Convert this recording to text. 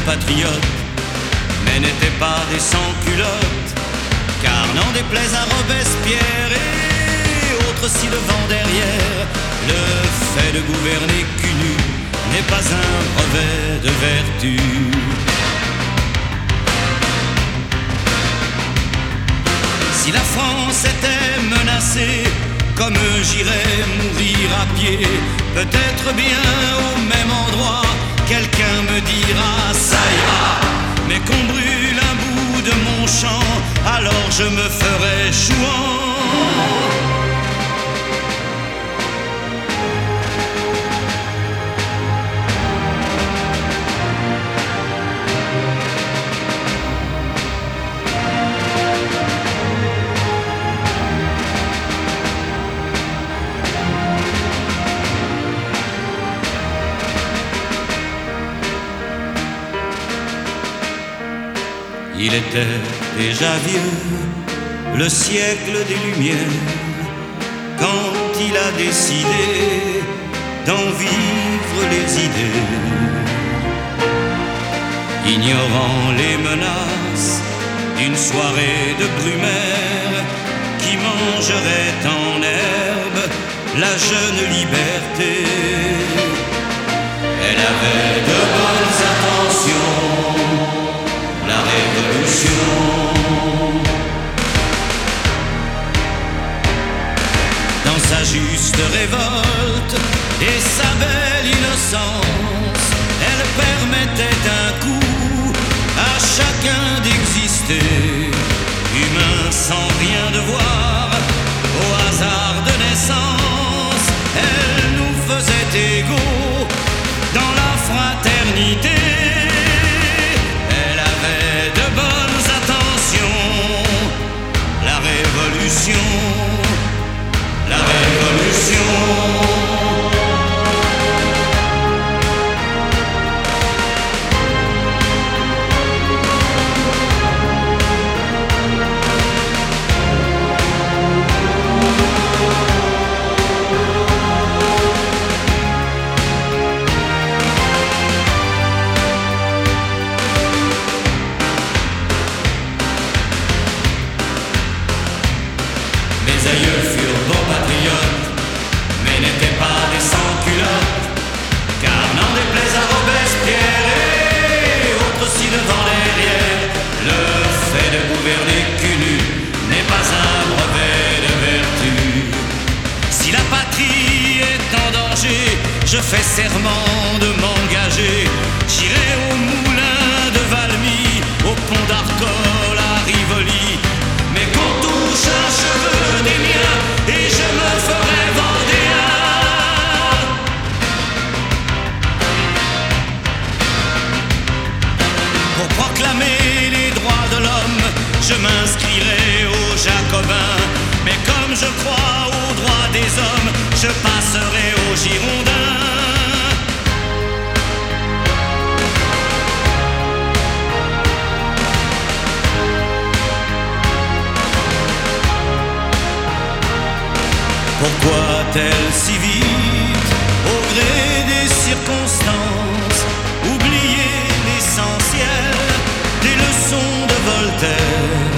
patriotes, mais n'étaient pas des sans-culottes, car n'en déplaise à Robespierre et autres ci-devant derrière, le fait de gouverner cul nu n'est pas un brevet de vertu. Si la France était menacée, comme j'irais mourir à pied, peut-être bien au même endroit, quelqu'un me dira ça ira. Mais qu'on brûle un bout de mon champ, alors je me ferai chouan. Il était déjà vieux, le siècle des Lumières, quand il a décidé d'en vivre les idées. Ignorant les menaces d'une soirée de Brumaire qui mangerait en herbe la jeune liberté. Elle avait de bonnes intentions, la révolution. Dans sa juste révolte et sa belle innocence, elle permettait un coup à chacun d'exister, humain sans rien devoir, au hasard de naissance. Elle nous faisait égaux dans la fraternité. La révolution. Mes aïeux furent bons patriotes, mais n'étaient pas des sans-culottes, car n'en déplaise à Robespierre et autres ci-devant derrière, le fait de gouverner cul nu n'est pas un brevet de vertu. Si la patrie est en danger, je fais serment de m'engager. J'irai au moulin de Valmy, au pont d'Arcole à Rivoli, mais qu'on touche un cheveu des miens et je me ferai vendéen. Pour proclamer les droits de l'homme, je m'inscrirai aux Jacobins, mais comme je crois aux droits des hommes, je passerai aux Girondins. Pourquoi tel si vite, au gré des circonstances, oublier l'essentiel des leçons de Voltaire?